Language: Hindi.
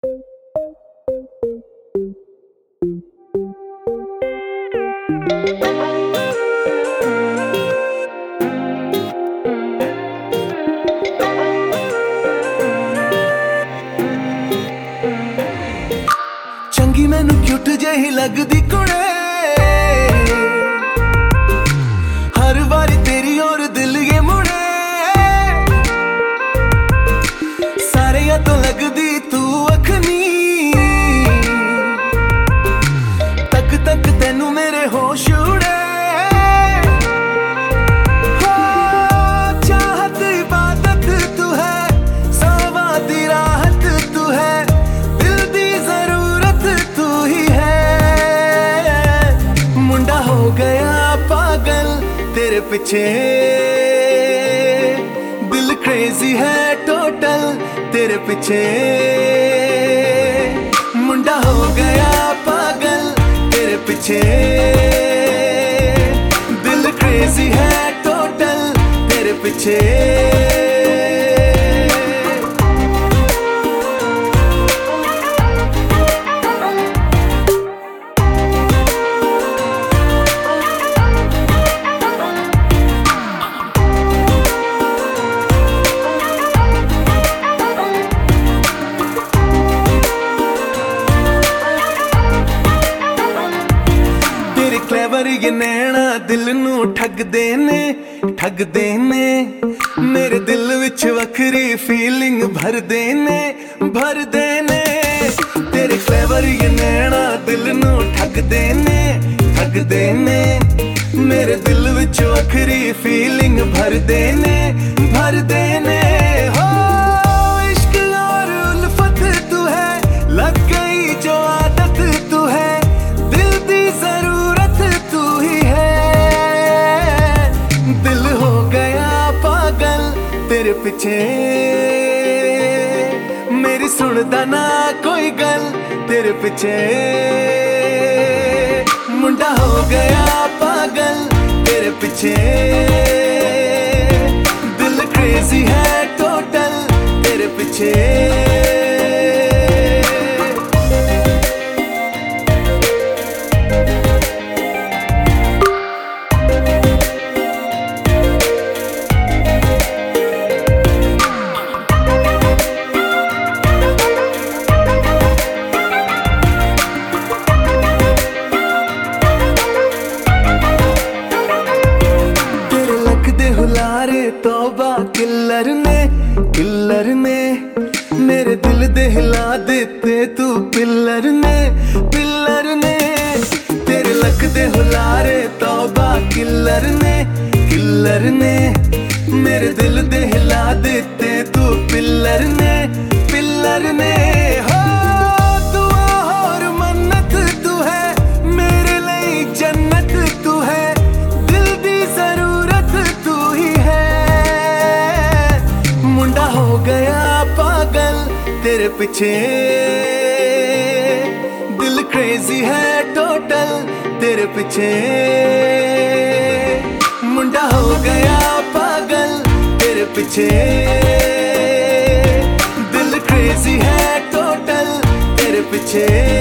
चंगी मैनू क्यूट जही लगदी कुड़े, हर बारी तेरी और दिल ये मुड़े। सारे या तो लगदी तू अखनी, तक तक तेनू मेरे होश उड़े। चाहत इबादत तू है, सवाद राहत तू है, दिल दी जरूरत तू ही है। मुंडा हो गया पागल तेरे पीछे, दिल क्रेजी है टोटल तेरे पीछे। मुंडा हो गया पागल तेरे पीछे, दिल क्रेजी है टोटल तेरे पीछे। क्लेवर ये नैना दिल नू ठगदे ने, मेरे दिल विच वखरी फीलिंग भरदे ने। तेरे क्लेवर ये नैना दिल नू ठगदे ने, मेरे दिल विच वखरी फीलिंग भरदे ने। हो इश्क और उल्फत तू है, लग गई जो आदत तू है, दिल दी जरूरत तू ही है। दिल हो गया पागल तेरे पीछे, मेरी सुनदा ना कोई गल तेरे पीछे। मुंडा हो गया पागल तेरे पीछे, दिल क्रेजी है टोटल तेरे पीछे। हुलारे तौबा किल्लर ने, मेरे दिल दे हिला देते तू पिल्लर ने। तेरे लक दे हुलारे तौबा किल्लर ने, मेरे दिल दे हिला देते तू पिल्लर ने। हो दुआ और मन्नत तू है, मेरे लिए जन्नत तू है, दिल दी जरूरत तू ही है। मुंडा हो गया पागल तेरे पीछे, दिल क्रेजी है टोटल तेरे पीछे। मुंडा हो गया पागल तेरे पीछे, दिल क्रेजी है टोटल तेरे पीछे।